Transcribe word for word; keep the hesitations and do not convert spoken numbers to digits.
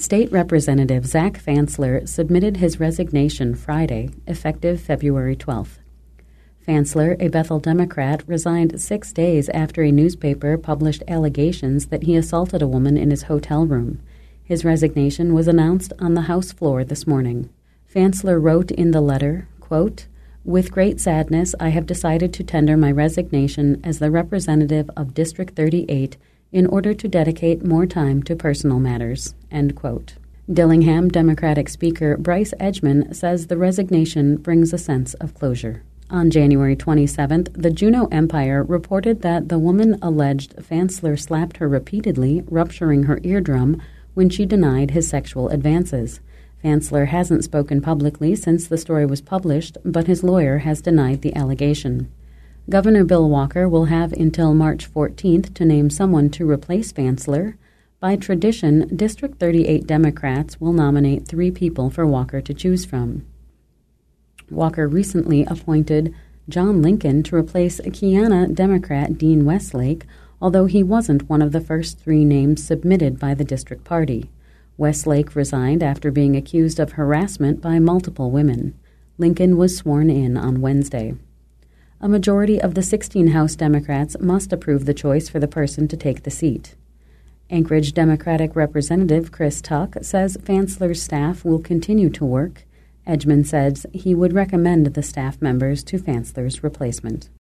State Representative Zach Fansler submitted his resignation Friday, effective February twelfth. Fansler, a Bethel Democrat, resigned six days after a newspaper published allegations that he assaulted a woman in his hotel room. His resignation was announced on the House floor this morning. Fansler wrote in the letter, quote, "With great sadness, I have decided to tender my resignation as the representative of District thirty-eight in order to dedicate more time to personal matters," end quote. Dillingham Democratic Speaker Bryce Edgman says the resignation brings a sense of closure. On January twenty-seventh, the Juneau Empire reported that the woman alleged Fansler slapped her repeatedly, rupturing her eardrum, when she denied his sexual advances. Fansler hasn't spoken publicly since the story was published, but his lawyer has denied the allegation. Governor Bill Walker will have until March fourteenth to name someone to replace Fansler. By tradition, District thirty-eight Democrats will nominate three people for Walker to choose from. Walker recently appointed John Lincoln to replace Kiana Democrat Dean Westlake, although he wasn't one of the first three names submitted by the district party. Westlake resigned after being accused of harassment by multiple women. Lincoln was sworn in on Wednesday. A majority of the sixteen House Democrats must approve the choice for the person to take the seat. Anchorage Democratic Representative Chris Tuck says Fansler's staff will continue to work. Edgman says he would recommend the staff members to Fansler's replacement.